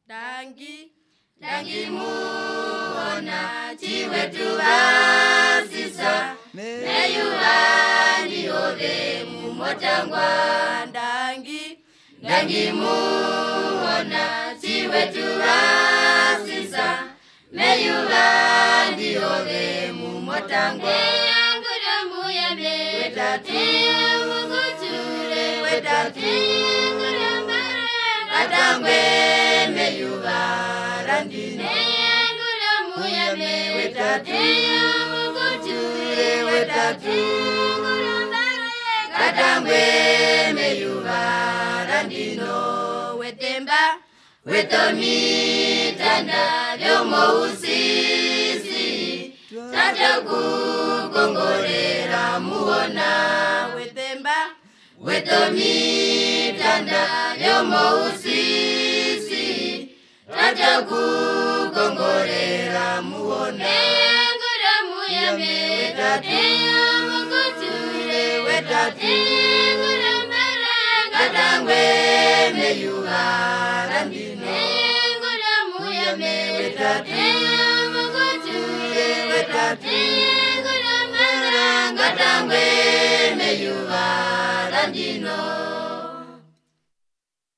Dangi muona chiwe tuvasisa meyuvani ove mumotangwa Dangi muona chiwe tuvasisa meyuvani ove mumotangwa Katangwe meyuva randine Muyame wetatu Muguture wetatu Katangwe meyuva randino Wetemba Wetomi tanda Vyomo usisi Tataku kongorera muona Wetemba Wetomi tanda Vyomo usisi Tataku kongorera muona Muyame wetatu Muguture wetatu Katangwe meyuva randino Muyame wetatu Muguture wetatu